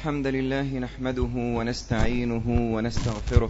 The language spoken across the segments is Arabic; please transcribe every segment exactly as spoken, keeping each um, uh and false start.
الحمد لله نحمده ونستعينه ونستغفره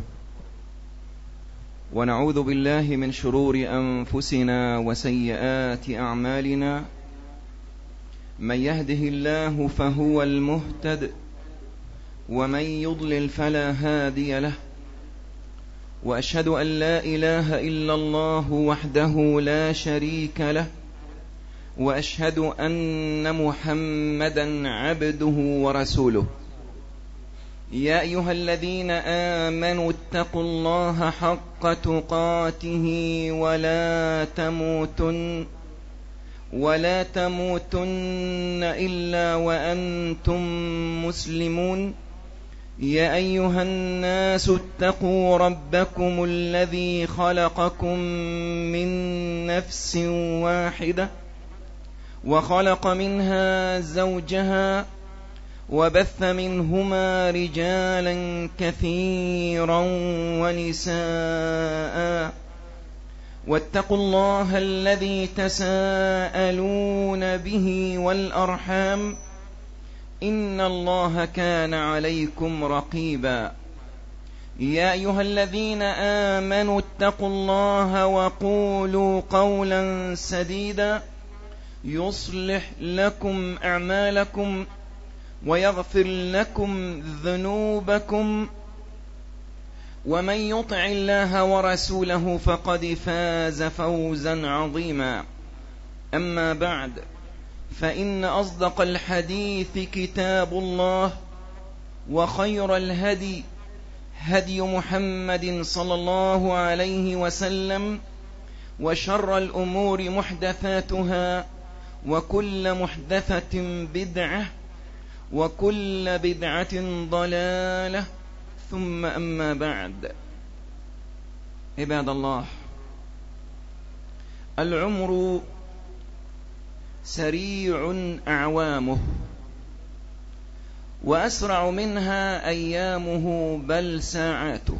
ونعوذ بالله من شرور أنفسنا وسيئات أعمالنا. من يهده الله فهو المهتد ومن يضلل فلا هادي له، وأشهد أن لا إله إلا الله وحده لا شريك له، وأشهد أن محمدا عبده ورسوله. يا أيها الذين آمنوا اتقوا الله حق تقاته ولا تموتن ولا تموتن إلا وأنتم مسلمون. يا أيها الناس اتقوا ربكم الذي خلقكم من نفس واحدة وخلق منها زوجها وبث منهما رجالا كثيرا ونساء، واتقوا الله الذي تساءلون به والأرحام إن الله كان عليكم رقيبا. يا أيها الذين آمنوا اتقوا الله وقولوا قولا سديدا يصلح لكم أعمالكم ويغفر لكم ذنوبكم، ومن يطع الله ورسوله فقد فاز فوزا عظيما. أما بعد، فإن أصدق الحديث كتاب الله، وخير الهدي هدي محمد صلى الله عليه وسلم، وشر الأمور محدثاتها، وكل محدثة بدعة، وكل بدعة ضلالة، ثم أما بعد. عباد الله، العمر سريع أعوامه، وأسرع منها أيامه بل ساعاته،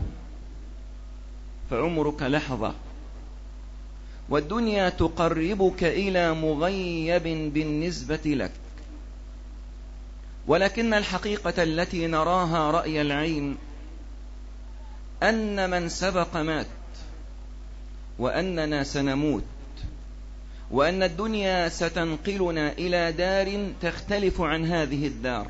فعمرك لحظة، والدنيا تقربك إلى مغيب بالنسبة لك. ولكن الحقيقة التي نراها رأي العين أن من سبق مات، وأننا سنموت، وأن الدنيا ستنقلنا إلى دار تختلف عن هذه الدار.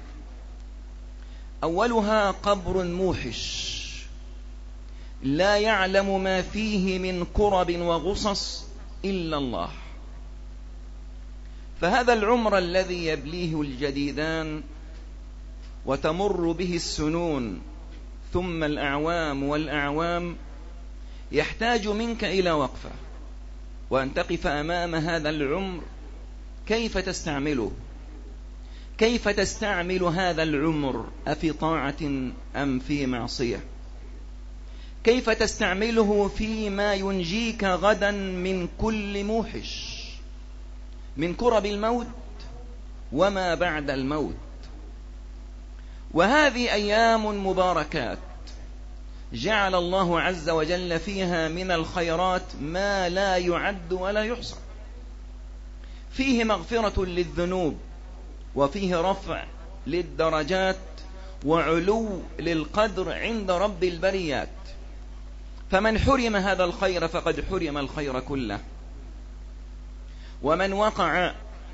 أولها قبر موحش لا يعلم ما فيه من كرب وغصص إلا الله. فهذا العمر الذي يبليه الجديدان وتمر به السنون ثم الأعوام والأعوام يحتاج منك إلى وقفة، وأن تقف أمام هذا العمر. كيف تستعمله؟ كيف تستعمل هذا العمر؟ أفي طاعة أم في معصية؟ كيف تستعمله فيما ينجيك غدا من كل موحش، من كرب الموت وما بعد الموت؟ وهذه أيام مباركات جعل الله عز وجل فيها من الخيرات ما لا يعد ولا يحصى. فيه مغفرة للذنوب، وفيه رفع للدرجات، وعلو للقدر عند رب البريات. فمن حرم هذا الخير فقد حرم الخير كله. ومن وقع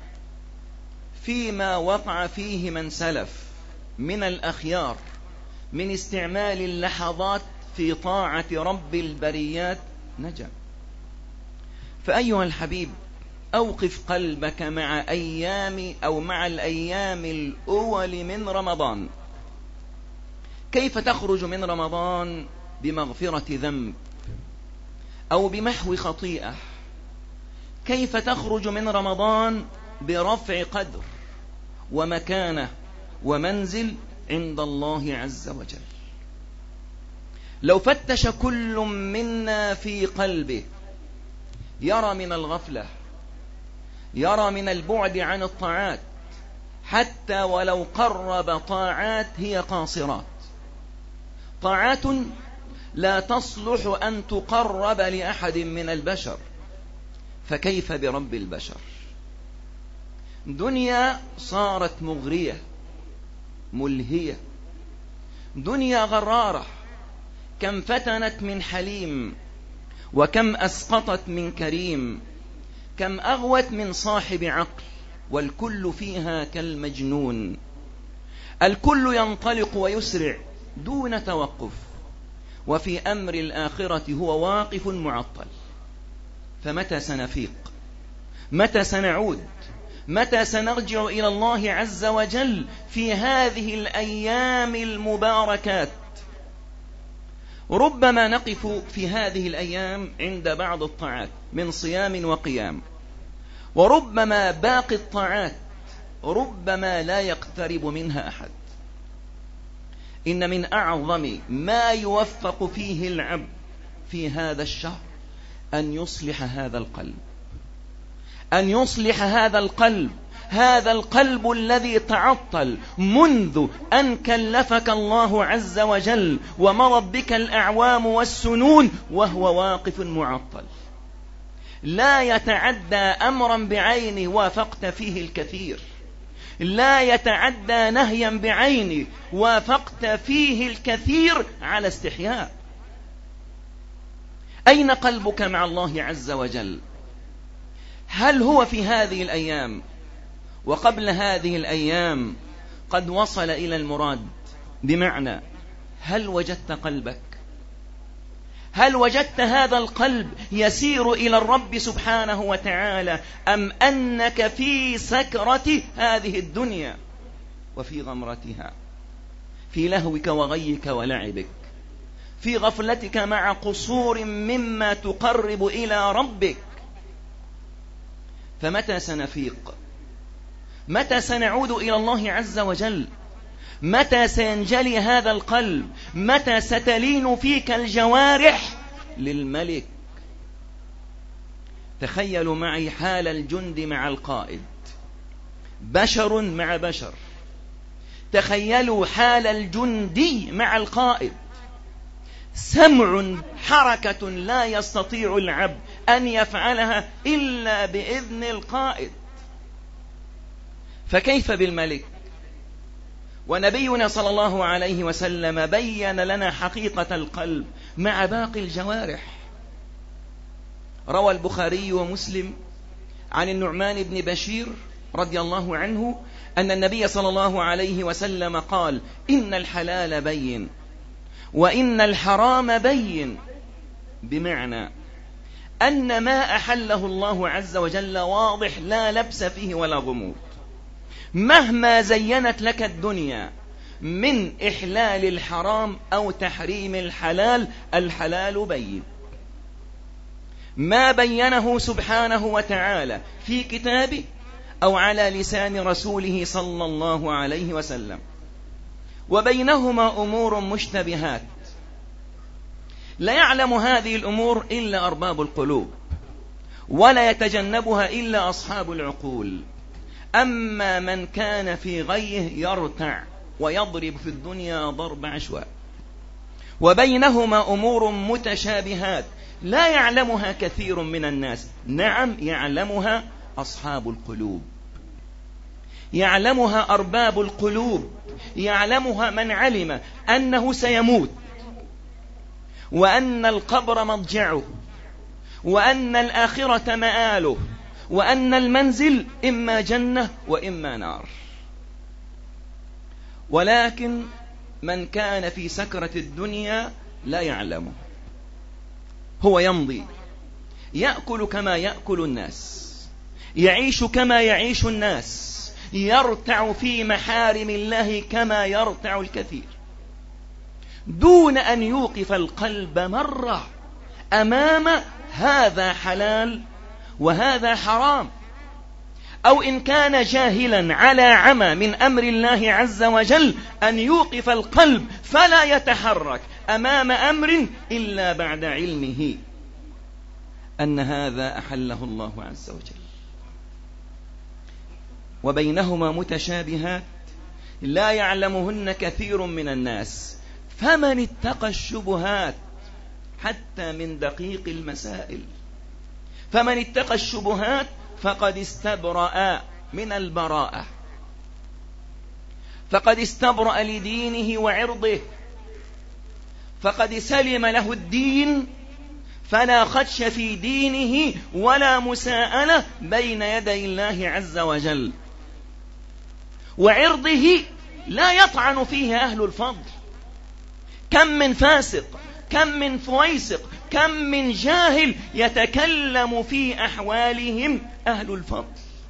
فيما وقع فيه من سلف من الأخيار من استعمال اللحظات في طاعة رب البريات نجا. فأيها الحبيب، أوقف قلبك مع أيام أو مع الأيام الأول من رمضان. كيف تخرج من رمضان بمغفرة ذنب أو بمحو خطيئة؟ كيف تخرج من رمضان برفع قدر ومكانة ومنزل عند الله عز وجل؟ لو فتش كل منا في قلبه يرى من الغفلة، يرى من البعد عن الطاعات، حتى ولو قرب طاعات هي قاصرات، طاعات لا تصلح أن تقرب لأحد من البشر، فكيف برب البشر؟ دنيا صارت مغرية، ملهية، دنيا غرارة، كم فتنت من حليم، وكم أسقطت من كريم، كم أغوت من صاحب عقل، والكل فيها كالمجنون. الكل ينطلق ويسرع دون توقف، وفي أمر الآخرة هو واقف معطل. فمتى سنفيق؟ متى سنعود؟ متى سنرجع إلى الله عز وجل في هذه الأيام المباركات؟ ربما نقف في هذه الأيام عند بعض الطاعات من صيام وقيام، وربما باقي الطاعات ربما لا يقترب منها أحد. إن من أعظم ما يوفق فيه العبد في هذا الشهر أن يصلح هذا القلب، أن يصلح هذا القلب، هذا القلب الذي تعطل منذ أن كلفك الله عز وجل ومضت بك الأعوام والسنون وهو واقف معطل، لا يتعدى أمرا بعينه وافقت فيه الكثير، لا يتعدى نهيا بعينه وافقت فيه الكثير على استحياء. أين قلبك مع الله عز وجل؟ هل هو في هذه الأيام وقبل هذه الأيام قد وصل إلى المراد؟ بمعنى هل وجدت قلبك؟ هل وجدت هذا القلب يسير إلى الرب سبحانه وتعالى، أم أنك في سكرة هذه الدنيا وفي غمرتها، في لهوك وغيك ولعبك، في غفلتك مع قصور مما تقرب إلى ربك؟ فمتى سنفيق؟ متى سنعود إلى الله عز وجل؟ متى سينجلي هذا القلب؟ متى ستلين فيك الجوارح للملك؟ تخيلوا معي حال الجند مع القائد، بشر مع بشر. تخيلوا حال الجندي مع القائد، سمع حركة لا يستطيع العبد أن يفعلها إلا بإذن القائد، فكيف بالملك؟ ونبينا صلى الله عليه وسلم بين لنا حقيقة القلب مع باقي الجوارح. روى البخاري ومسلم عن النعمان بن بشير رضي الله عنه أن النبي صلى الله عليه وسلم قال: إن الحلال بين وإن الحرام بين، بمعنى أن ما أحله الله عز وجل واضح لا لبس فيه ولا غموض. مهما زينت لك الدنيا من إحلال الحرام أو تحريم الحلال، الحلال بين. ما بينه سبحانه وتعالى في كتابه أو على لسان رسوله صلى الله عليه وسلم. وبينهما أمور مشتبهات لا يعلم هذه الأمور إلا أرباب القلوب، ولا يتجنبها إلا أصحاب العقول. أما من كان في غيه يرتع ويضرب في الدنيا ضرب عشواء. وبينهما أمور متشابهات لا يعلمها كثير من الناس، نعم يعلمها أصحاب القلوب، يعلمها أرباب القلوب، يعلمها من علم أنه سيموت، وأن القبر مضجعه، وأن الآخرة مآله، وأن المنزل إما جنة وإما نار. ولكن من كان في سكرة الدنيا لا يعلمه، هو يمضي يأكل كما يأكل الناس، يعيش كما يعيش الناس، يرتع في محارم الله كما يرتع الكثير، دون أن يوقف القلب مرة أمام هذا حلال وهذا حرام، أو إن كان جاهلا على عمى من أمر الله عز وجل أن يوقف القلب فلا يتحرك أمام أمر إلا بعد علمه أن هذا أحله الله عز وجل. وبينهما متشابهات لا يعلمهن كثير من الناس، فمن اتقى الشبهات حتى من دقيق المسائل، فمن اتقى الشبهات فقد استبرأ من البراءة. فقد استبرأ لدينه وعرضه، فقد سلم له الدين، فلا خدش في دينه ولا مساءلة بين يدي الله عز وجل. وعرضه لا يطعن فيه أهل الفضل. كم من فاسق، كم من فويسق، كم من جاهل يتكلم في أحوالهم أهل الفضل.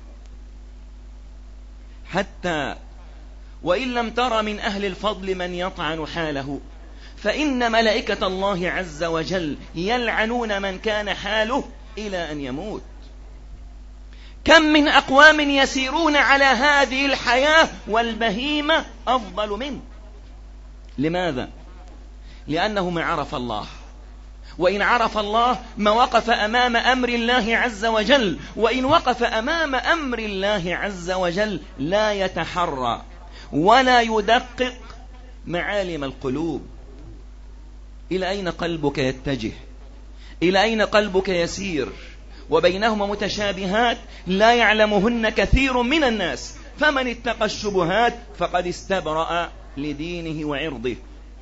حتى وإن لم تر من أهل الفضل من يطعن حاله، فإن ملائكة الله عز وجل يلعنون من كان حاله إلى أن يموت. كم من أقوام يسيرون على هذه الحياة والبهيمة أفضل منه. لماذا؟ لأنه ما عرف الله، وإن عرف الله ما وقف أمام أمر الله عز وجل، وإن وقف أمام أمر الله عز وجل لا يتحرى ولا يدقق معالم القلوب. إلى أين قلبك يتجه؟ إلى أين قلبك يسير؟ وبينهما متشابهات لا يعلمهن كثير من الناس، فمن اتقى الشبهات فقد استبرأ لدينه وعرضه.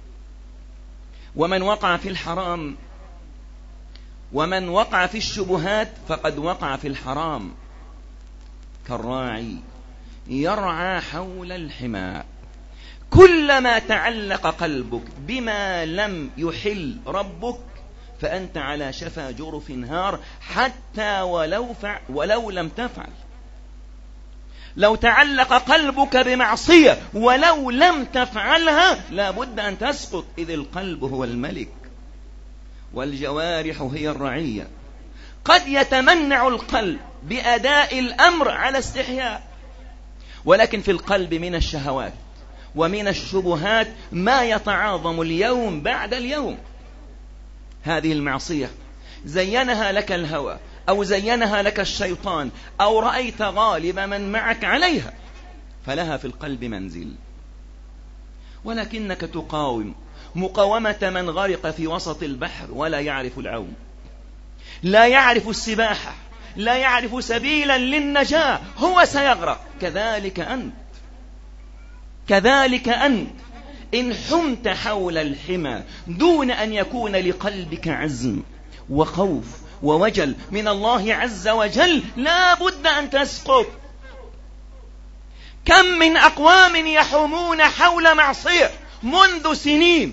ومن وقع في الحرام ومن وقع في الشبهات فقد وقع في الحرام، كالراعي يرعى حول الحمى. كلما تعلق قلبك بما لم يحل ربك فأنت على شفا جرف هار، حتى ولو, فع ولو لم تفعل. لو تعلق قلبك بمعصية ولو لم تفعلها لا بد أن تسقط، إذ القلب هو الملك والجوارح هي الرعية. قد يتمنع القلب بأداء الأمر على استحياء، ولكن في القلب من الشهوات ومن الشبهات ما يتعاظم اليوم بعد اليوم. هذه المعصية زينها لك الهوى أو زينها لك الشيطان أو رأيت غالب من معك عليها، فلها في القلب منزل، ولكنك تقاوم مقاومة من غرق في وسط البحر ولا يعرف العوم، لا يعرف السباحة، لا يعرف سبيلا للنجاة، هو سيغرق. كذلك أنت، كذلك أنت إن حمت حول الحمى دون أن يكون لقلبك عزم وخوف ووجل من الله عز وجل لا بد أن تسقط. كم من أقوام يحومون حول معصية منذ سنين،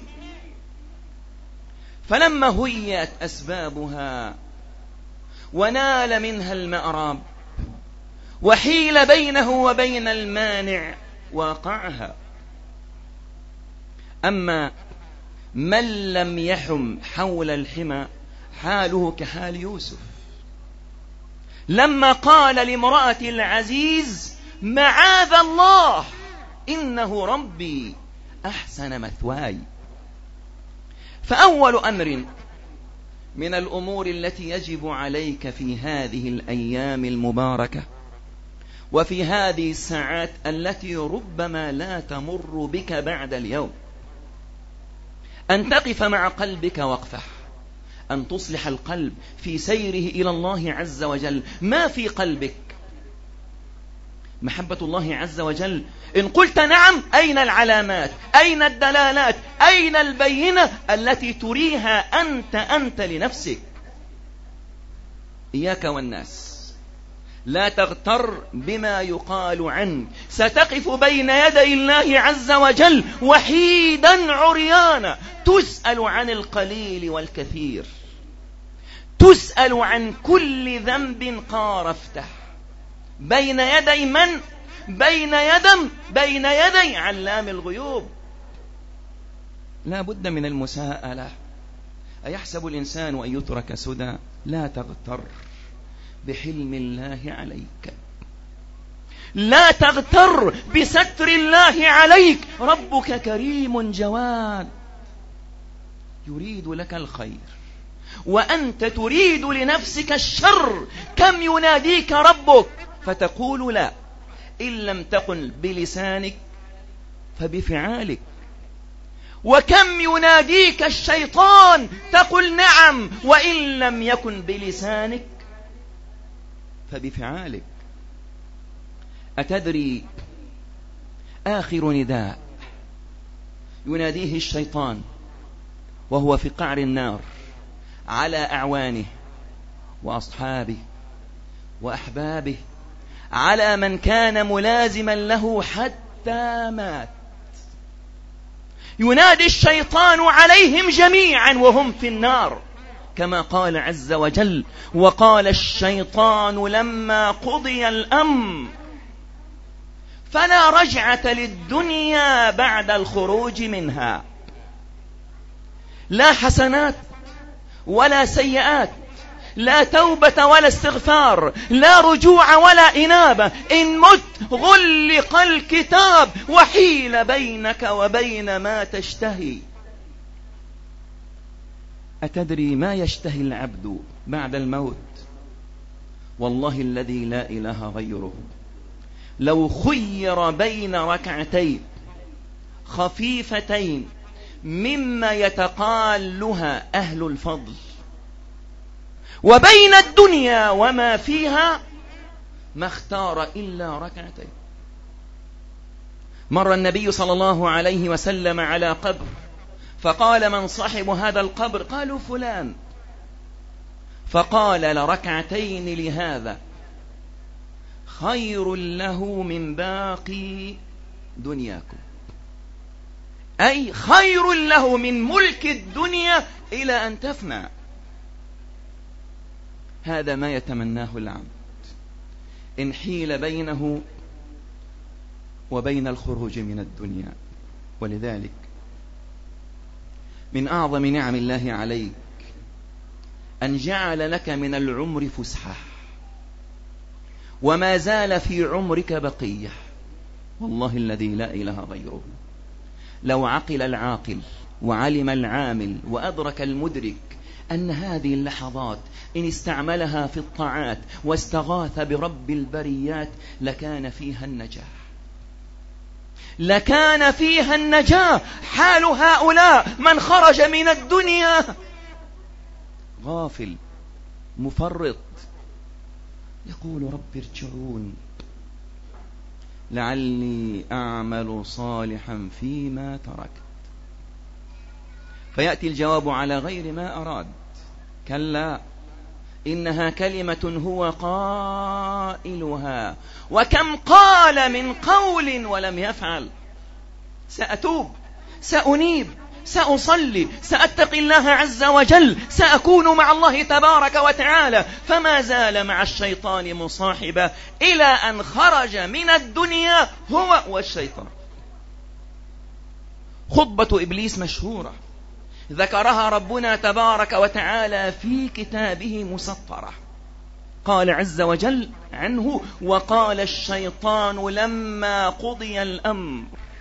فلما هيأت أسبابها ونال منها المأراب وحيل بينه وبين المانع واقعها. أما من لم يحم حول الحمى حاله كحال يوسف لما قال لامرأة العزيز معاذ الله إنه ربي أحسن مثواي. فأول أمر من الأمور التي يجب عليك في هذه الأيام المباركة وفي هذه الساعات التي ربما لا تمر بك بعد اليوم أن تقف مع قلبك وقفة، أن تصلح القلب في سيره إلى الله عز وجل. ما في قلبك؟ محبة الله عز وجل. إن قلت نعم، أين العلامات؟ أين الدلالات؟ أين البينة التي تريها أنت أنت لنفسك؟ إياك والناس، لا تغتر بما يقال عنك. ستقف بين يدي الله عز وجل وحيدا عريانا، تسأل عن القليل والكثير، تسأل عن كل ذنب قارفته. بين يدي من؟ بين يدم بين يدي علام الغيوب. لا بد من المساءلة. أيحسب الإنسان أن يترك سدى؟ لا تغتر بحلم الله عليك، لا تغتر بستر الله عليك. ربك كريم جواد يريد لك الخير وأنت تريد لنفسك الشر. كم يناديك ربك فتقول لا، إن لم تقل بلسانك فبفعالك. وكم يناديك الشيطان تقول نعم، وإن لم يكن بلسانك فبفعالك. أتدري آخر نداء يناديه الشيطان وهو في قعر النار على أعوانه وأصحابه وأحبابه، على من كان ملازما له حتى مات. ينادي الشيطان عليهم جميعا وهم في النار، كما قال عز وجل: وقال الشيطان لما قضي الأمر فلا رجعة للدنيا بعد الخروج منها. لا حسنات ولا سيئات، لا توبة ولا استغفار، لا رجوع ولا إنابة. إن مت غلق الكتاب وحيل بينك وبين ما تشتهي. أتدري ما يشتهي العبد بعد الموت؟ والله الذي لا إله غيره، لو خير بين ركعتين خفيفتين مما يتقالها أهل الفضل وبين الدنيا وما فيها ما اختار إلا ركعتين. مر النبي صلى الله عليه وسلم على قبر فقال: من صاحب هذا القبر؟ قالوا: فلان. فقال: لركعتين لهذا خير له من باقي دنياكم، أي خير له من ملك الدنيا إلى أن تفنى. هذا ما يتمناه العبد إن حيل بينه وبين الخروج من الدنيا. ولذلك من أعظم نعم الله عليك أن جعل لك من العمر فسحة، وما زال في عمرك بقية. والله الذي لا إله غيره، لو عقل العاقل وعلم العامل وأدرك المدرك أن هذه اللحظات إن استعملها في الطاعات واستغاث برب البريات لكان فيها النجاح، لكان فيها النجاة. حال هؤلاء من خرج من الدنيا غافل مفرط، يقول: رب ارجعون لعلي أعمل صالحا فيما تركت. فيأتي الجواب على غير ما أراد: كلا إنها كلمة هو قائلها وكم قال من قول ولم يفعل. سأتوب، سأنيب، سأصلي، سأتقي الله عز وجل، سأكون مع الله تبارك وتعالى. فما زال مع الشيطان مصاحبا إلى أن خرج من الدنيا هو والشيطان. خطبة إبليس مشهورة ذكرها ربنا تبارك وتعالى في كتابه مسطرة. قال عز وجل عنه: وقال الشيطان لما قضي الأمر،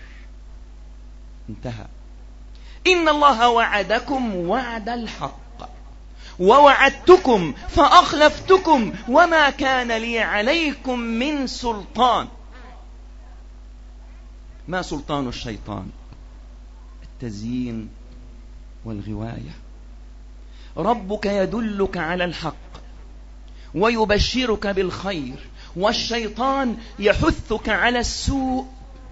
انتهى، إن الله وعدكم وعد الحق ووعدتكم فأخلفتكم وما كان لي عليكم من سلطان. ما سلطان الشيطان؟ التزيين والغواية. ربك يدلك على الحق ويبشرك بالخير، والشيطان يحثك على السوء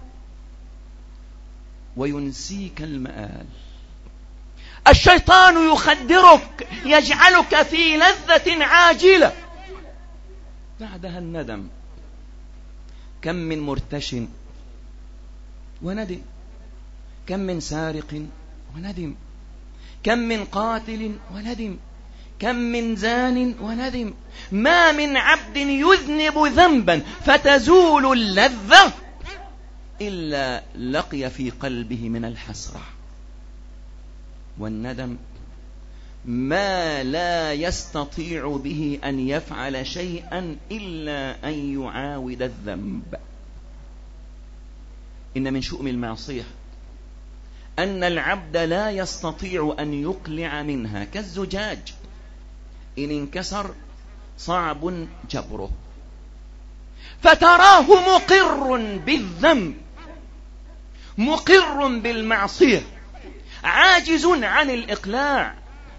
وينسيك المآل. الشيطان يخدرك، يجعلك في لذة عاجلة بعدها الندم. كم من مرتش وندم، كم من سارق وندم، كم من قاتل وندم، كم من زان وندم. ما من عبد يذنب ذنبا فتزول اللذة إلا لقي في قلبه من الحسرة والندم ما لا يستطيع به أن يفعل شيئا إلا أن يعاود الذنب. إن من شؤم المعصية أن العبد لا يستطيع أن يقلع منها، كالزجاج إن انكسر صعب جبره، فتراه مقر بالذنب، مقر بالمعصية، عاجز عن الإقلاع،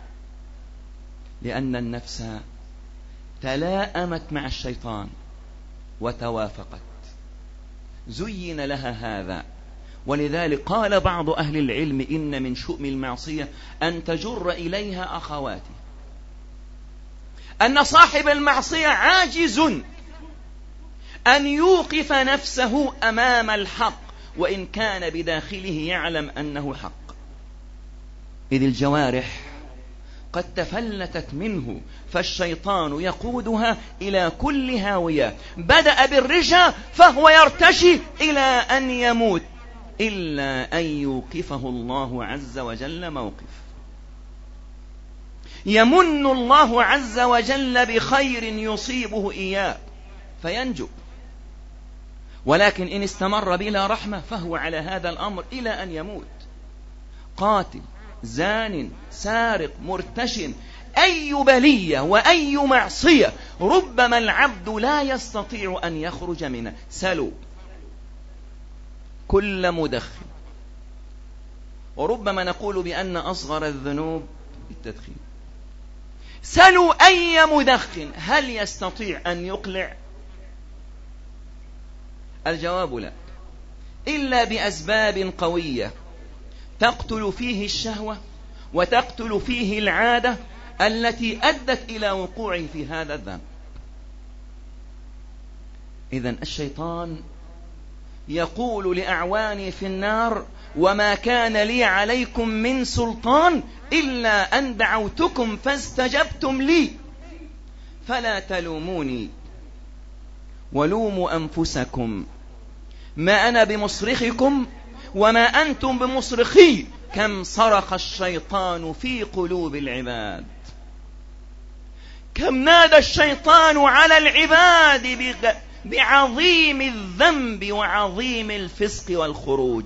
لأن النفس تلاءمت مع الشيطان وتوافقت. زين لها هذا. ولذلك قال بعض أهل العلم إن من شؤم المعصية أن تجر إليها أخواتها، أن صاحب المعصية عاجز أن يوقف نفسه أمام الحق وإن كان بداخله يعلم أنه حق، إذ الجوارح قد تفلتت منه، فالشيطان يقودها إلى كل هاوية. بدأ بالرجا فهو يرتشي إلى أن يموت، إلا أن يوقفه الله عز وجل موقف. يمن الله عز وجل بخير يصيبه إياه فينجو، ولكن إن استمر بلا رحمة فهو على هذا الأمر إلى أن يموت. قاتل، زان، سارق، مرتش، أي بلية وأي معصية ربما العبد لا يستطيع أن يخرج منها. سلوا كل مدخن، وربما نقول بأن أصغر الذنوب التدخين. سلوا أي مدخن هل يستطيع أن يقلع؟ الجواب لا، إلا بأسباب قوية تقتل فيه الشهوة وتقتل فيه العادة التي أدت إلى وقوعه في هذا الذنب. إذن الشيطان يقول لأعواني في النار: وما كان لي عليكم من سلطان إلا أن دعوتكم فاستجبتم لي فلا تلوموني ولوموا أنفسكم، ما أنا بمصرخكم وما أنتم بمصرخي، كم صرخ الشيطان في قلوب العباد، كم نادى الشيطان على العباد بعظيم الذنب وعظيم الفسق والخروج.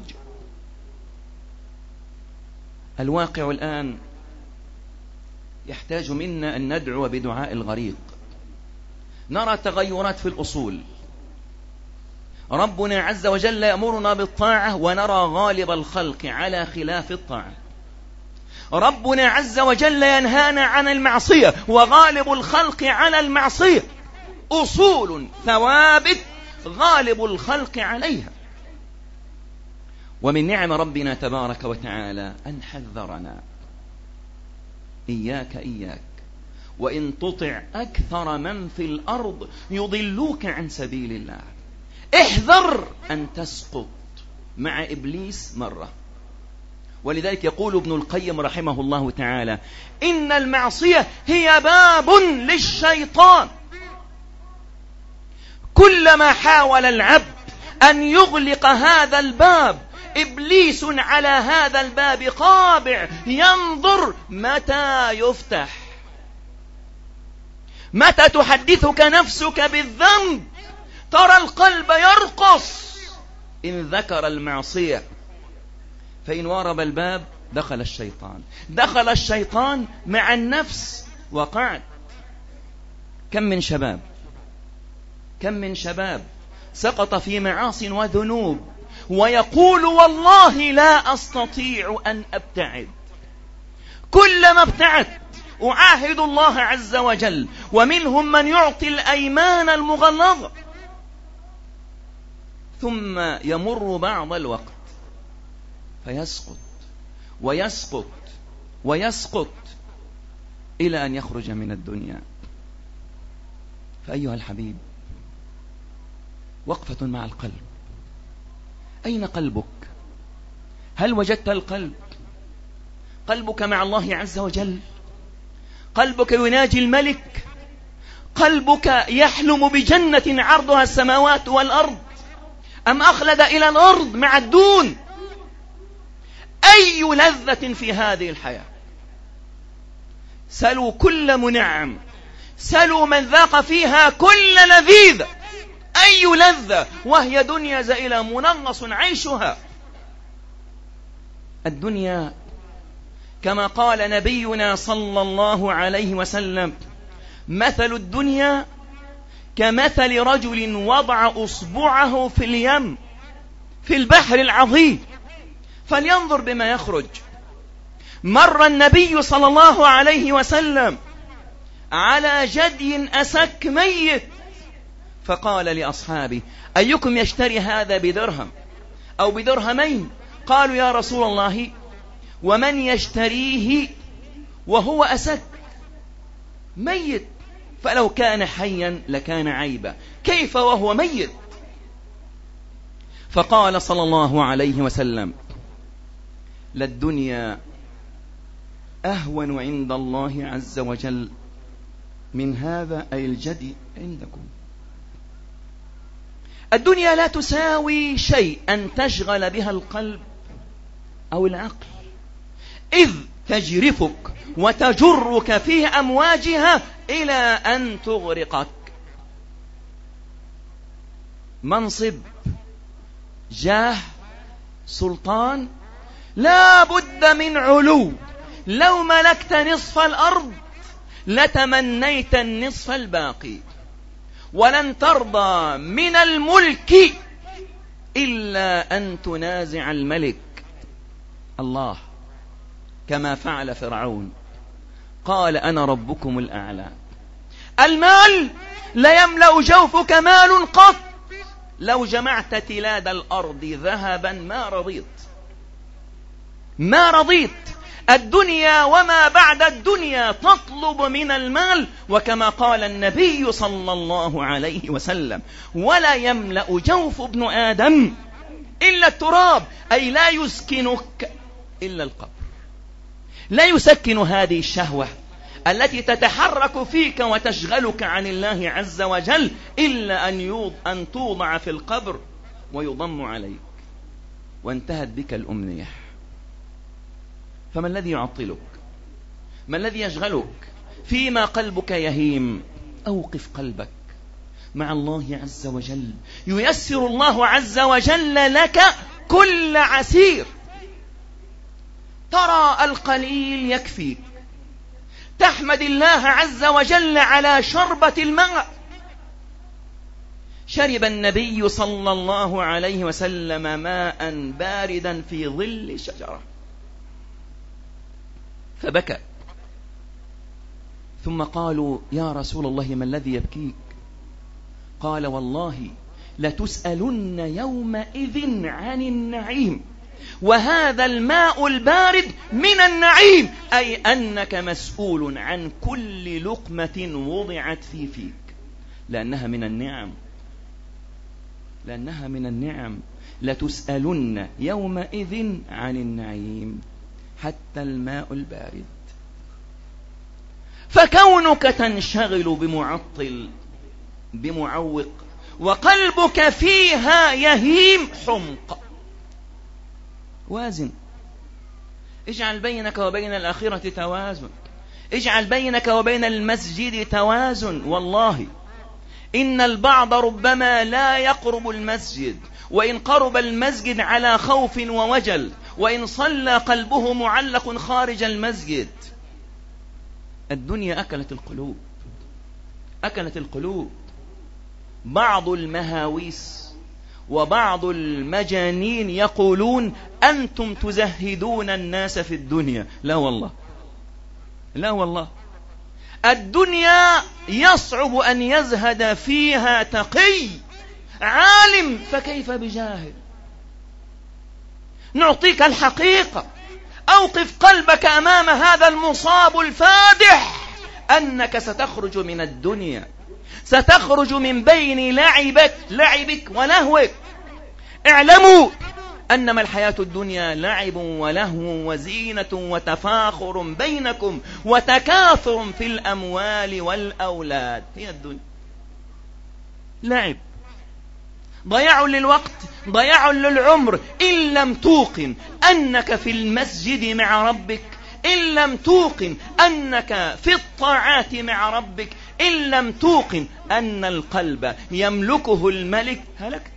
الواقع الآن يحتاج منا أن ندعو بدعاء الغريق. نرى تغيرات في الأصول، ربنا عز وجل يأمرنا بالطاعة ونرى غالب الخلق على خلاف الطاعة. ربنا عز وجل ينهانا عن المعصية وغالب الخلق على المعصية. أصول ثوابت غالب الخلق عليها. ومن نعم ربنا تبارك وتعالى أن حذرنا: إياك إياك وإن تطع أكثر من في الأرض يضلوك عن سبيل الله. احذر أن تسقط مع إبليس مرة. ولذلك يقول ابن القيم رحمه الله تعالى: إن المعصية هي باب للشيطان، كلما حاول العبد أن يغلق هذا الباب إبليس على هذا الباب قابع ينظر متى يفتح، متى تحدثك نفسك بالذنب. ترى القلب يرقص إن ذكر المعصية، فإن وارب الباب دخل الشيطان، دخل الشيطان مع النفس وقعد. كم من شباب كم من شباب سقط في معاص وذنوب ويقول: والله لا أستطيع أن أبتعد، كلما ابتعدت أعاهد الله عز وجل. ومنهم من يعطي الأيمان المغلظة، ثم يمر بعض الوقت فيسقط ويسقط ويسقط إلى أن يخرج من الدنيا. فأيها الحبيب، وقفة مع القلب. أين قلبك؟ هل وجدت القلب؟ قلبك مع الله عز وجل؟ قلبك يناجي الملك؟ قلبك يحلم بجنة عرضها السماوات والأرض؟ أم أخلد إلى الأرض مع الدون؟ أي لذة في هذه الحياة؟ سلوا كل منعم، سلوا من ذاق فيها كل لذيذ. أي لذة وهي دنيا زائلة منغص عيشها. الدنيا كما قال نبينا صلى الله عليه وسلم: مثل الدنيا كمثل رجل وضع أصبعه في اليم في البحر العظيم فلينظر بما يخرج. مر النبي صلى الله عليه وسلم على جدي أسك ميت فقال لأصحابه: أيكم يشتري هذا بدرهم أو بدرهمين؟ قالوا: يا رسول الله، ومن يشتريه وهو أسد ميت؟ فلو كان حيا لكان عيبا، كيف وهو ميت؟ فقال صلى الله عليه وسلم: للدنيا أهون عند الله عز وجل من هذا، أي الجدي عندكم. الدنيا لا تساوي شيء أن تشغل بها القلب أو العقل، إذ تجرفك وتجرك في أمواجها إلى أن تغرقك. منصب، جاه، سلطان، لا بد من علو. لو ملكت نصف الأرض لتمنيت النصف الباقي، ولن ترضى من الملك إلا أن تنازع الملك الله، كما فعل فرعون، قال: أنا ربكم الأعلى. المال لا يملأ جوفك مال قط، لو جمعت تلاد الأرض ذهبا ما رضيت، ما رضيت. الدنيا وما بعد الدنيا تطلب من المال، وكما قال النبي صلى الله عليه وسلم: ولا يملأ جوف ابن آدم إلا التراب، أي لا يسكنك إلا القبر، لا يسكن هذه الشهوة التي تتحرك فيك وتشغلك عن الله عز وجل إلا أن أن توضع في القبر ويضم عليك وانتهت بك الأمنية. فما الذي يعطلك؟ ما الذي يشغلك فيما قلبك يهيم؟ أوقف قلبك مع الله عز وجل، ييسر الله عز وجل لك كل عسير. ترى القليل يكفيك، تحمد الله عز وجل على شربة الماء. شرب النبي صلى الله عليه وسلم ماء باردا في ظل شجرة فبكى، ثم قالوا: يا رسول الله، ما الذي يبكيك؟ قال: والله لتسألن يومئذ عن النعيم، وهذا الماء البارد من النعيم، أي أنك مسؤول عن كل لقمة وضعت في فيك، لأنها من النعم، لأنها من النعم. لتسألن يومئذ عن النعيم، حتى الماء البارد. فكونك تنشغل بمعطل بمعوق وقلبك فيها يهيم حمق. وازن، اجعل بينك وبين الآخرة توازن، اجعل بينك وبين المسجد توازن. والله إن البعض ربما لا يقرب المسجد، وإن قرب المسجد على خوف ووجل، وإن صلى قلبه معلق خارج المسجد. الدنيا أكلت القلوب، أكلت القلوب. بعض المهاويس وبعض المجانين يقولون: أنتم تزهدون الناس في الدنيا. لا والله، لا والله، الدنيا يصعب أن يزهد فيها تقي عالم، فكيف بجاهل؟ نعطيك الحقيقة. أوقف قلبك أمام هذا المصاب الفادح، أنك ستخرج من الدنيا، ستخرج من بين لعبك لعبك ولهوك. اعلموا أنما الحياة الدنيا لعب ولهو وزينة وتفاخر بينكم وتكاثر في الأموال والأولاد. هي الدنيا لعب، ضياع للوقت، ضياع للعمر. إن لم توقن أنك في المسجد مع ربك، إن لم توقن أنك في الطاعات مع ربك، إن لم توقن أن القلب يملكه الملك، هلكت.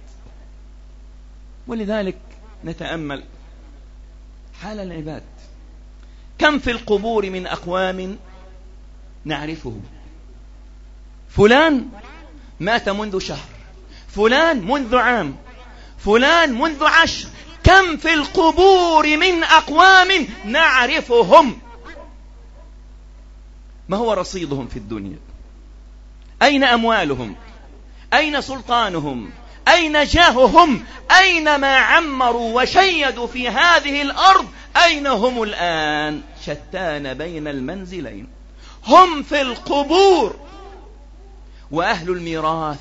ولذلك نتأمل حال العباد. كم في القبور من أقوام نعرفه، فلان مات منذ شهر، فلان منذ عام، فلان منذ عشر. كم في القبور من أقوام نعرفهم، ما هو رصيدهم في الدنيا؟ أين أموالهم؟ أين سلطانهم؟ أين جاههم؟ أين ما عمروا وشيدوا في هذه الأرض؟ أين هم الآن؟ شتان بين المنزلين، هم في القبور، وأهل الميراث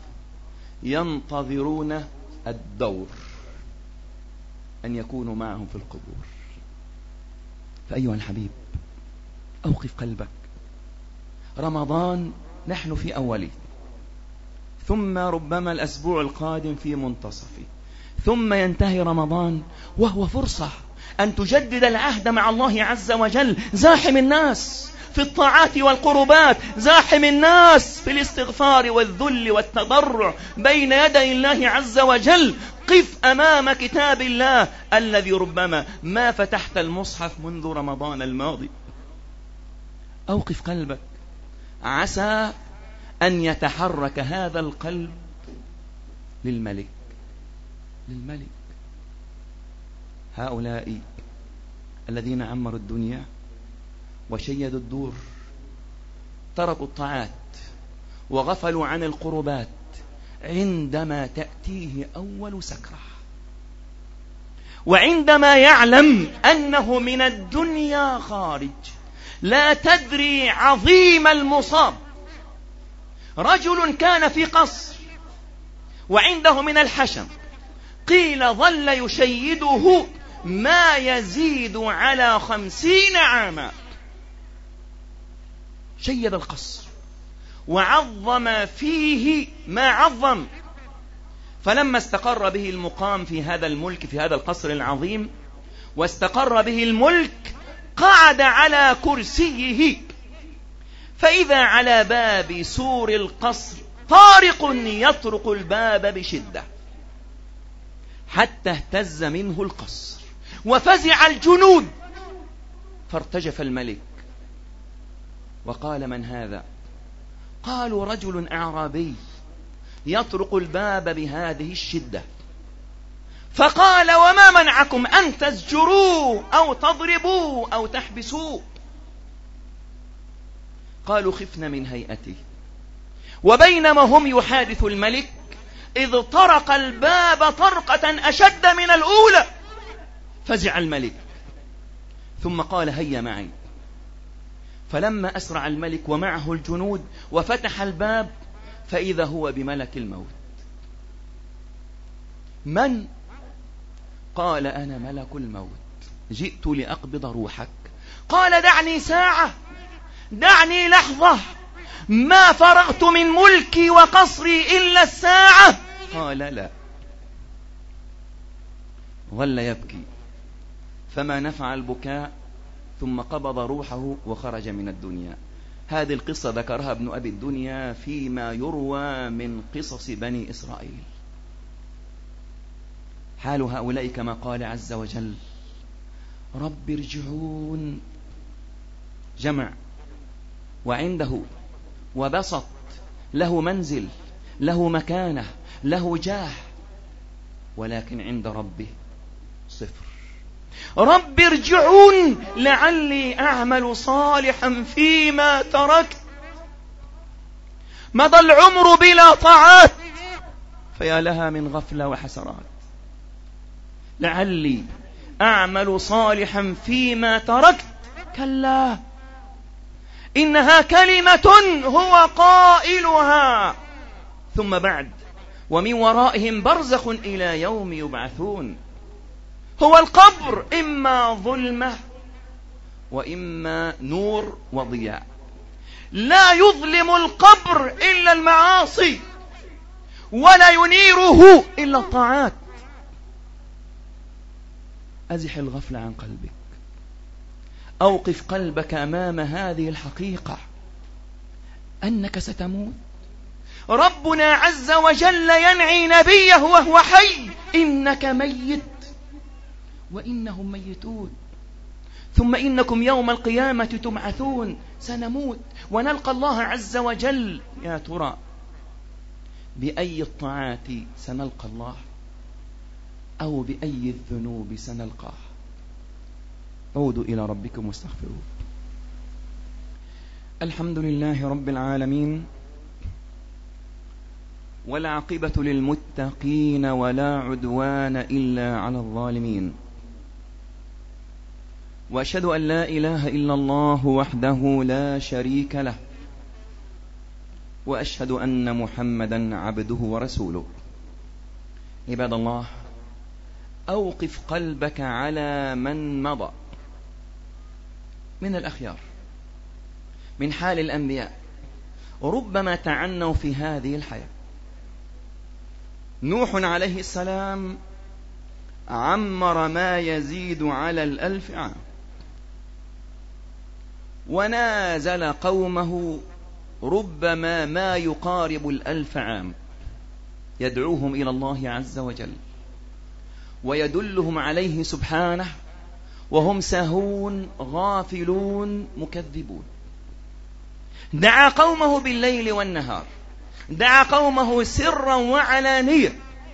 ينتظرون الدور أن يكونوا معهم في القبور. فأيها الحبيب، أوقف قلبك. رمضان نحن في أوله، ثم ربما الأسبوع القادم في منتصفه، ثم ينتهي رمضان وهو فرصة أن تجدد العهد مع الله عز وجل. زاحم الناس في الطاعات والقربات، زاحم الناس في الاستغفار والذل والتضرع بين يدي الله عز وجل. قف أمام كتاب الله الذي ربما ما فتحت المصحف منذ رمضان الماضي. أوقف قلبك، عسى أن يتحرك هذا القلب للملك للملك هؤلاء الذين عمروا الدنيا وشيدوا الدور، تركوا الطاعات وغفلوا عن القربات، عندما تأتيه أول سكرة، وعندما يعلم أنه من الدنيا خارج، لا تدري عظيم المصاب. رجل كان في قصر وعنده من الحشم قيل ظل يشيده ما يزيد على خمسين عاما. شيد القصر وعظم فيه ما عظم، فلما استقر به المقام في هذا الملك، في هذا القصر العظيم، واستقر به الملك، قعد على كرسيه، فإذا على باب سور القصر طارق يطرق الباب بشدة، حتى اهتز منه القصر وفزع الجنود، فارتجف الملك وقال: من هذا؟ قالوا: رجل أعرابي يطرق الباب بهذه الشدة. فقال: وما منعكم أن تزجروه أو تضربوه أو تحبسوه؟ قالوا: خفنا من هيئته. وبينما هم يحادث الملك إذ طرق الباب طرقة أشد من الأولى، فزع الملك ثم قال: هيا معي. فلما أسرع الملك ومعه الجنود وفتح الباب، فإذا هو بملك الموت. من؟ قال: أنا ملك الموت، جئت لأقبض روحك. قال: دعني ساعة، دعني لحظة، ما فرغت من ملكي وقصري إلا الساعة. قال: لا. ظل يبكي فما نفع البكاء، ثم قبض روحه وخرج من الدنيا. هذه القصة ذكرها ابن أبي الدنيا فيما يروى من قصص بني إسرائيل. حال هؤلاء كما قال عز وجل: رب ارجعون. جمع وعنده وبسط، له منزل، له مكانة، له جاه، ولكن عند ربه صفر. رب ارجعون لعلي أعمل صالحا فيما تركت. مضى العمر بلا طاعات، فيا لها من غفلة وحسرات. لعلي أعمل صالحا فيما تركت، كلا إنها كلمة هو قائلها، ثم بعد ومن ورائهم برزخ إلى يوم يبعثون. هو القبر إما ظلمة وإما نور وضياء، لا يظلم القبر إلا المعاصي، ولا ينيره إلا الطاعات. أزح الغفل عن قلبك، أوقف قلبك أمام هذه الحقيقة أنك ستموت. ربنا عز وجل ينعي نبيه وهو حي: إنك ميت وإنهم ميتون، ثم إنكم يوم القيامة تبعثون. سنموت ونلقى الله عز وجل. يا ترى بأي الطاعات سنلقى الله، أو بأي الذنوب سنلقاه؟ عودوا إلى ربكم واستغفروه. الحمد لله رب العالمين، والعاقبة للمتقين ولا عدوان إلا على الظالمين. وأشهد أن لا إله إلا الله وحده لا شريك له، وأشهد أن محمدا عبده ورسوله. عباد الله، أوقف قلبك على من مضى من الأخيار، من حال الأنبياء، ربما تعنوا في هذه الحياة. نوح عليه السلام عمر ما يزيد على الألف عام، ونازل قومه ربما ما يقارب الألف عام، يدعوهم إلى الله عز وجل ويدلهم عليه سبحانه، وهم ساهون غافلون مكذبون. دعا قومه بالليل والنهار، دعا قومه سرا وعلانية،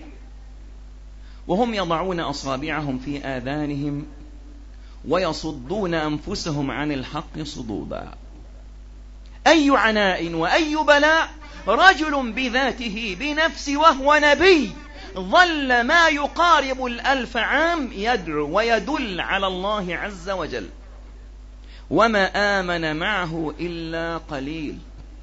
وهم يضعون أصابعهم في آذانهم ويصدون أنفسهم عن الحق صدودا. أي عناء وأي بلاء، رجل بذاته بنفس وهو نبي ظل ما يقارب الألف عام يدعو ويدل على الله عز وجل، وما آمن معه إلا قليل،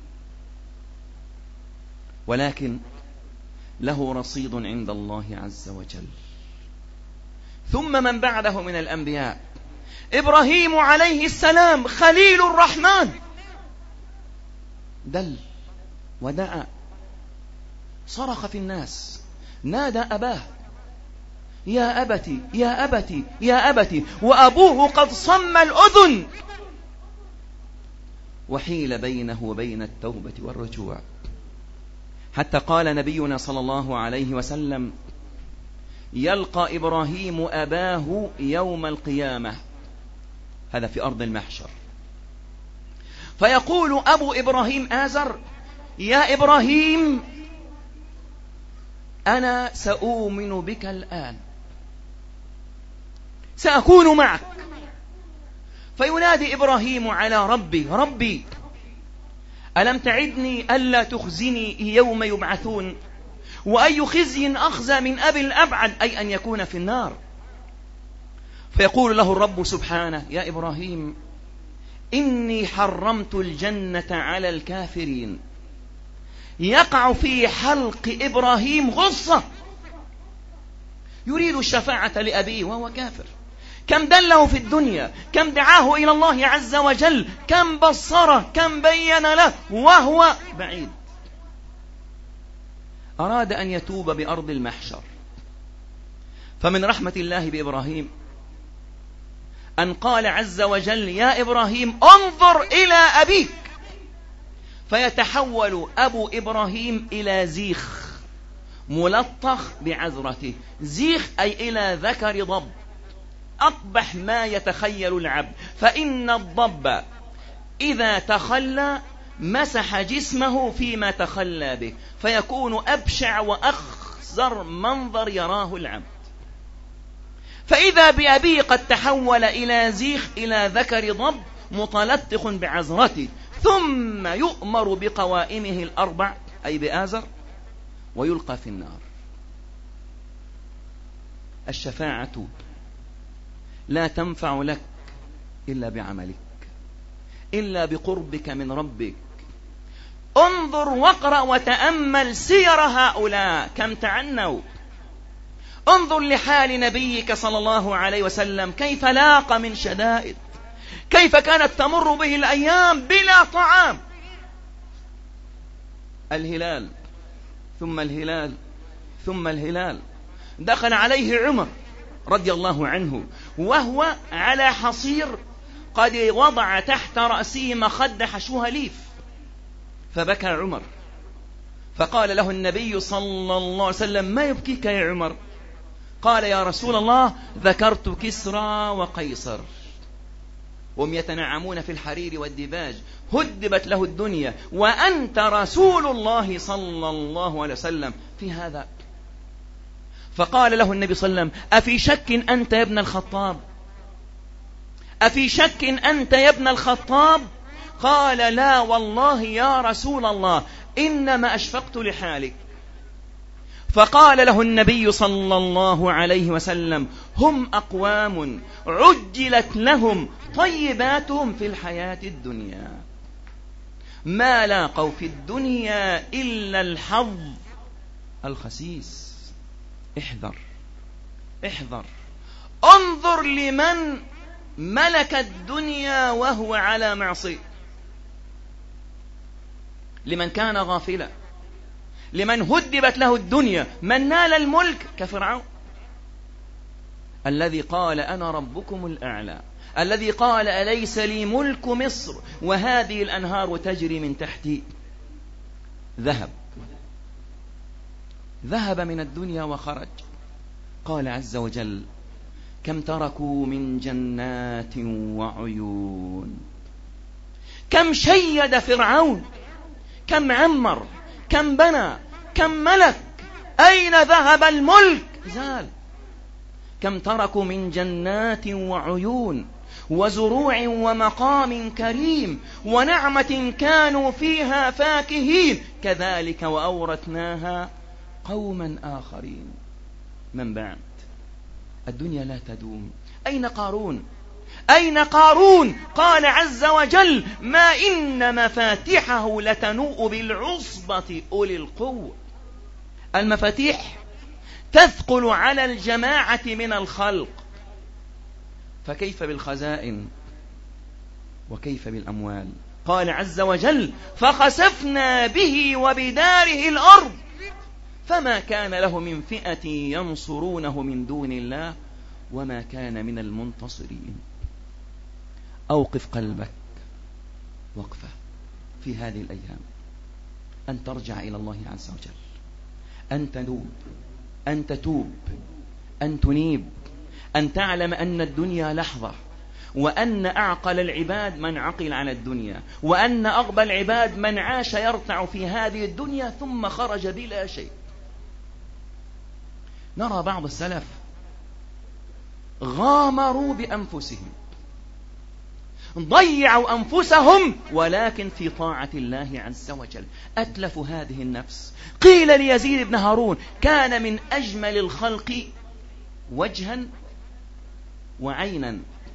ولكن له رصيد عند الله عز وجل. ثم من بعده من الأنبياء، إبراهيم عليه السلام خليل الرحمن، دل ودعا، صرخ في الناس، نادى أباه: يا أبتي يا أبتي يا أبتي، وأبوه قد صم الأذن، وحيل بينه وبين التوبة والرجوع، حتى قال نبينا صلى الله عليه وسلم: يلقى إبراهيم أباه يوم القيامة، هذا في أرض المحشر، فيقول أبو إبراهيم آزر: يا إبراهيم، أنا سأؤمن بك الآن، سأكون معك. فينادي إبراهيم على ربي: ربي، ألم تعدني ألا تخزني يوم يبعثون؟ وأي خزي أخزى من أبي الأبعد، أي أن يكون في النار. فيقول له الرب سبحانه: يا إبراهيم، إني حرمت الجنة على الكافرين. يقع في حلق إبراهيم غصة، يريد الشفاعة لأبيه وهو كافر. كم دله في الدنيا، كم دعاه إلى الله عز وجل، كم بصره، كم بين له وهو بعيد. أراد أن يتوب بأرض المحشر، فمن رحمة الله بإبراهيم أن قال عز وجل: يا إبراهيم، انظر إلى أبيك. فيتحول أبو إبراهيم إلى زيخ ملطخ بعذرته. زيخ أي إلى ذكر ضب، أقبح ما يتخيل العبد، فإن الضب إذا تخلى مسح جسمه فيما تخلى به، فيكون أبشع وأخزر منظر يراه العبد. فإذا بأبيه قد تحول إلى زيخ، إلى ذكر ضب متلطخ بعذرته، ثم يؤمر بقوائمه الأربع، أي بآزر، ويلقى في النار. الشفاعة لا تنفع لك إلا بعملك، إلا بقربك من ربك. انظر واقرأ وتأمل سير هؤلاء، كم تعنوا. انظر لحال نبيك صلى الله عليه وسلم، كيف لاق من شدائد، كيف كانت تمر به الأيام بلا طعام. الهلال ثم الهلال ثم الهلال. دخل عليه عمر رضي الله عنه وهو على حصير قد وضع تحت رأسه مخدة حشوها ليف، فبكى عمر، فقال له النبي صلى الله عليه وسلم: ما يبكيك يا عمر؟ قال: يا رسول الله، ذكرت كسرى وقيصر وهم يتنعمون في الحرير والديباج، هدبت له الدنيا، وأنت رسول الله صلى الله عليه وسلم في هذا. فقال له النبي صلى الله عليه وسلم: أفي شك أنت يا ابن الخطاب؟ أفي شك أنت يا ابن الخطاب؟ قال: لا والله يا رسول الله، إنما أشفقت لحالك، فقال له النبي صلى الله عليه وسلم: هم أقوام عجلت لهم طيباتهم في الحياة الدنيا، ما لاقوا في الدنيا إلا الحظ الخسيس. احذر احذر، انظر لمن ملك الدنيا وهو على معصية، لمن كان غافلا، لمن هدبت له الدنيا، من نال الملك كفرعون الذي قال: أنا ربكم الأعلى، الذي قال: أليس لي ملك مصر وهذه الأنهار تجري من تحتي. ذهب ذهب من الدنيا وخرج. قال عز وجل: كم تركوا من جنات وعيون. كم شيد فرعون، كم عمر، كم بنى، كم ملك، أين ذهب الملك؟ زال. كم تركوا من جنات وعيون وزروع ومقام كريم ونعمة كانوا فيها فاكهين، كذلك وأورثناها قوما آخرين. من بعد؟ الدنيا لا تدوم. أين قارون؟ أين قارون؟ قال عز وجل: ما إن مفاتحه لتنوء بالعصبة أولي القوة. المفاتيح تثقل على الجماعة من الخلق، فكيف بالخزائن وكيف بالأموال؟ قال عز وجل: فخسفنا به وبداره الأرض فما كان له من فئة ينصرونه من دون الله وما كان من المنتصرين. أوقف قلبك وقفة في هذه الأيام، أن ترجع إلى الله عز وجل، أن تنوب، أن تتوب، أن تنيب، أن تعلم أن الدنيا لحظة، وأن أعقل العباد من عقل على الدنيا، وأن أغبى العباد من عاش يرتع في هذه الدنيا ثم خرج بلا شيء. نرى بعض السلف غامروا بأنفسهم، ضيعوا أنفسهم ولكن في طاعة الله عز وجل، أتلفوا هذه النفس. قيل ليزيد بن هارون: كان من أجمل الخلق وجها وعينا،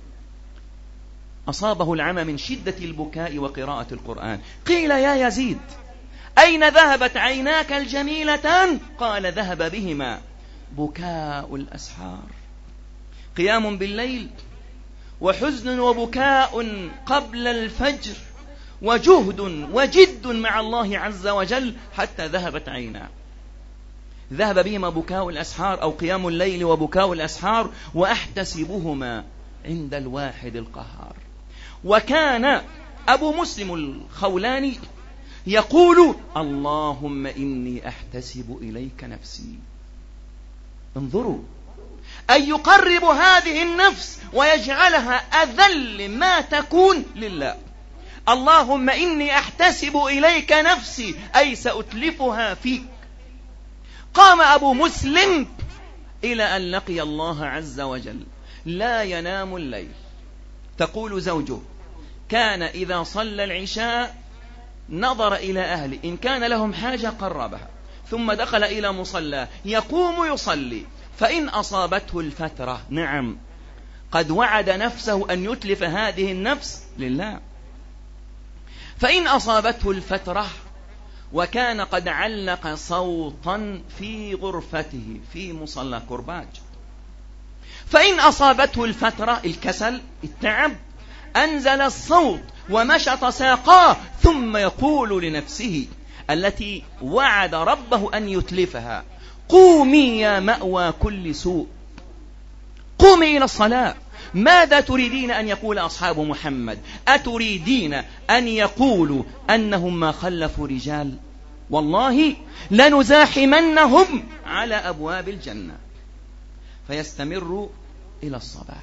أصابه العمى من شدة البكاء وقراءة القرآن. قيل: يا يزيد، أين ذهبت عيناك الجميلتان؟ قال: ذهب بهما بكاء الأسحار، قيام بالليل وحزن وبكاء قبل الفجر وجهد وجد مع الله عز وجل حتى ذهبت عيناه. ذهب بهما بكاء الأسحار أو قيام الليل وبكاء الأسحار، وأحتسبهما عند الواحد القهار. وكان أبو مسلم الخولاني يقول: اللهم إني أحتسب إليك نفسي. انظروا، أن يقرب هذه النفس ويجعلها أذل ما تكون لله. اللهم إني أحتسب إليك نفسي، أي سأتلفها فيك. قام أبو مسلم إلى أن لقي الله عز وجل، لا ينام الليل. تقول زوجه: كان إذا صلى العشاء نظر إلى أهله، إن كان لهم حاجة قربها، ثم دخل إلى مصلى يقوم يصلي، فإن أصابته الفترة، نعم قد وعد نفسه أن يتلف هذه النفس لله، فإن أصابته الفترة وكان قد علق صوتا في غرفته في مصلى كرباج، فإن أصابته الفترة الكسل التعب أنزل الصوت ومشط ساقاه، ثم يقول لنفسه التي وعد ربه أن يتلفها: قومي يا مأوى كل سوء، قومي إلى الصلاة. ماذا تريدين أن يقول أصحاب محمد؟ أتريدين أن يقولوا أنهم ما خلفوا رجال؟ والله لنزاحمنهم على أبواب الجنة. فيستمر إلى الصباح.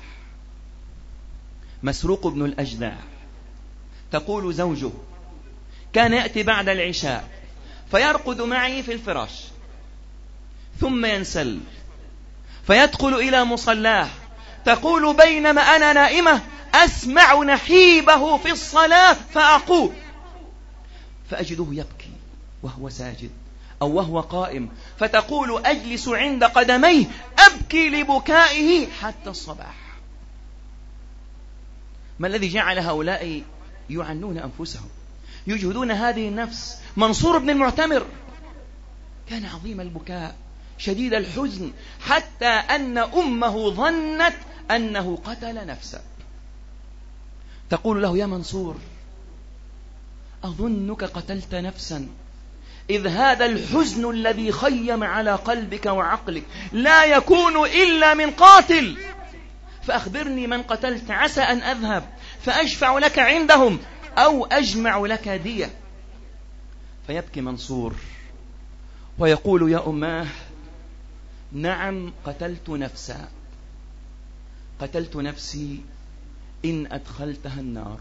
مسروق بن الأجدع تقول زوجه: كان يأتي بعد العشاء فيرقد معي في الفراش، ثم ينسل فيدخل إلى مصلاه. تقول: بينما أنا نائمة أسمع نحيبه في الصلاة فأقوم، فأجده يبكي وهو ساجد: أو وهو قائم، فتقول أجلس عند قدميه أبكي لبكائه حتى الصباح. ما الذي جعل هؤلاء يعنون أنفسهم يجهدون هذه النفس؟ منصور بن المعتمر كان عظيم البكاء شديد الحزن، حتى أن أمه ظنت أنه قتل نفسه. تقول له: يا منصور، أظنك قتلت نفسا، إذ هذا الحزن الذي خيم على قلبك وعقلك لا يكون إلا من قاتل، فأخبرني من قتلت عسى أن أذهب فأشفع لك عندهم أو أجمع لك دية. فيبكي منصور ويقول: يا أماه، نعم قتلت نفسا، قتلت نفسي إن أدخلتها النار،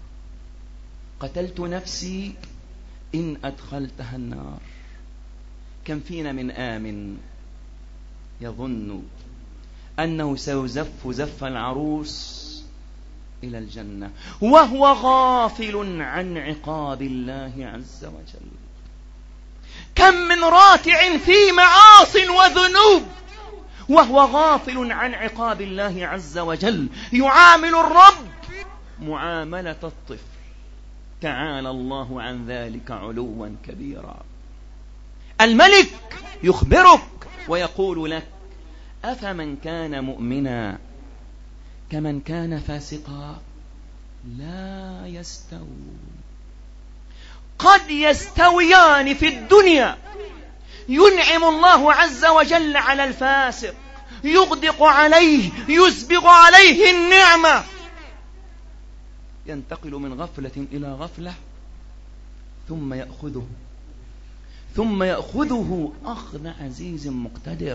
قتلت نفسي إن أدخلتها النار. كم فينا من آمن يظن أنه سيزف زف العروس إلى الجنة وهو غافل عن عقاب الله عز وجل. كم من راكع في معاص وذنوب وهو غافل عن عقاب الله عز وجل، يعامل الرب معاملة الطفل. تعالى الله عن ذلك علوا كبيرا. الملك يخبرك ويقول لك: أفمن كان مؤمنا كمن كان فاسقا لا يستوون. قد يستويان في الدنيا، ينعم الله عز وجل على الفاسق، يغدق عليه، يسبغ عليه النعمة، ينتقل من غفلة إلى غفلة، ثم يأخذه ثم يأخذه أخذ عزيز مقتدر.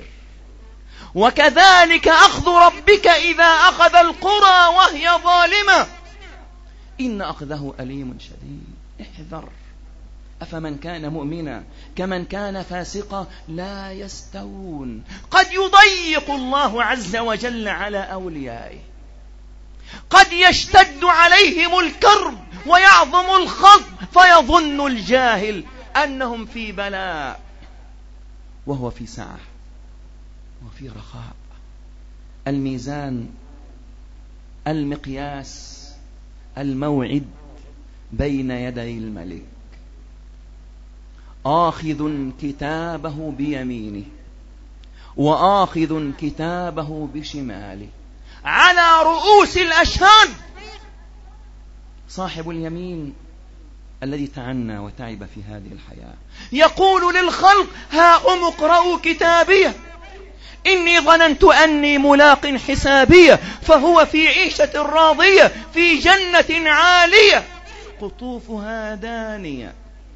وكذلك أخذ ربك إذا أخذ القرى وهي ظالمة، إن أخذه أليم شديد. احذر. أفمن كان مؤمنا كمن كان فاسقا لا يستوون. قد يضيق الله عز وجل على أوليائه، قد يشتد عليهم الكرب ويعظم الخط، فيظن الجاهل أنهم في بلاء وهو في سعة وفي رخاء. الميزان، المقياس، الموعد بين يدي الملك. آخذ كتابه بيمينه وآخذ كتابه بشماله على رؤوس الأشهاد. صاحب اليمين الذي تعنى وتعب في هذه الحياة يقول للخلق: هاؤم اقرأوا كتابيه إني ظننت أني ملاق حسابيه، فهو في عيشة راضية في جنة عالية قطوفها دانية.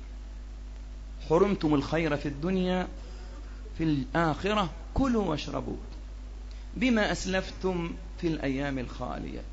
حرمتم الخير في الدنيا، في الآخرة كلوا واشربوا بما أسلفتم في الأيام الخالية.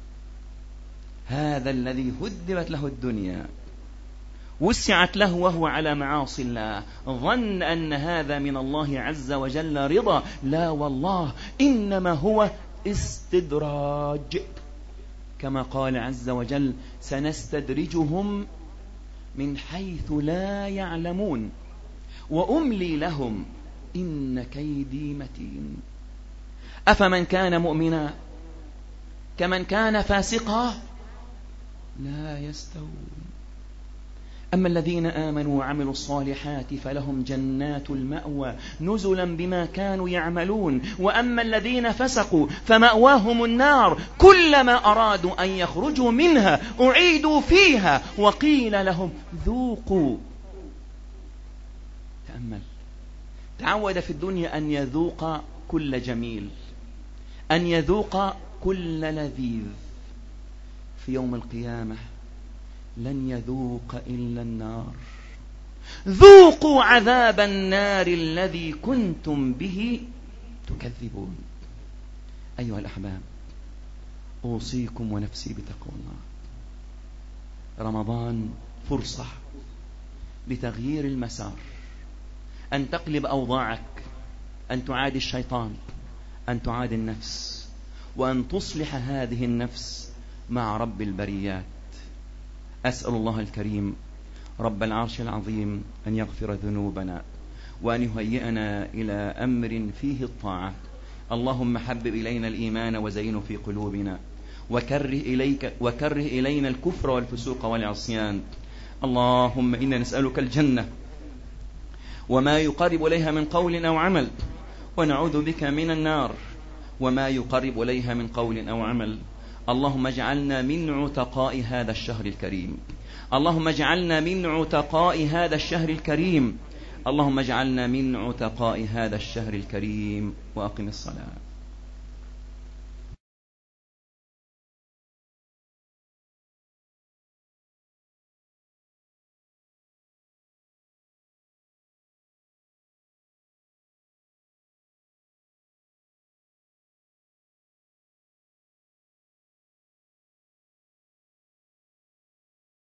هذا الذي هدبت له الدنيا وسعت له وهو على معاصي الله ظن أن هذا من الله عز وجل رضا. لا والله، إنما هو استدراج، كما قال عز وجل: سنستدرجهم من حيث لا يعلمون وأملي لهم إن كيدي متين. أفمن كان مؤمنا كمن كان فاسقا لا يستوون. أما الذين آمنوا وعملوا الصالحات فلهم جنات المأوى نزلا بما كانوا يعملون، وأما الذين فسقوا فمأواهم النار كلما أرادوا أن يخرجوا منها أعيدوا فيها وقيل لهم ذوقوا. تأمل. تعود في الدنيا أن يذوق كل جميل، أن يذوق كل لذيذ. في يوم القيامة لن يذوق إلا النار. ذوقوا عذاب النار الذي كنتم به تكذبون. أيها الأحباب، أوصيكم ونفسي بتقوى الله. رمضان فرصة لتغيير المسار، أن تقلب أوضاعك، أن تعادي الشيطان، أن تعادي النفس، وأن تصلح هذه النفس مع رب البريات. أسأل الله الكريم رب العرش العظيم أن يغفر ذنوبنا وأن يهيئنا إلى أمر فيه الطاعة. اللهم حبب إلينا الإيمان وزينه في قلوبنا، وكره إليك وكره إلينا الكفر والفسوق والعصيان. اللهم إنا نسألك الجنة وما يقرب إليها من قول أو عمل، ونعوذ بك من النار وما يقرب إليها من قول أو عمل. اللهم اجعلنا من عتقاء هذا الشهر الكريم، اللهم اجعلنا من عتقاء هذا الشهر الكريم، اللهم اجعلنا من عتقاء هذا الشهر الكريم. وأقم الصلاة.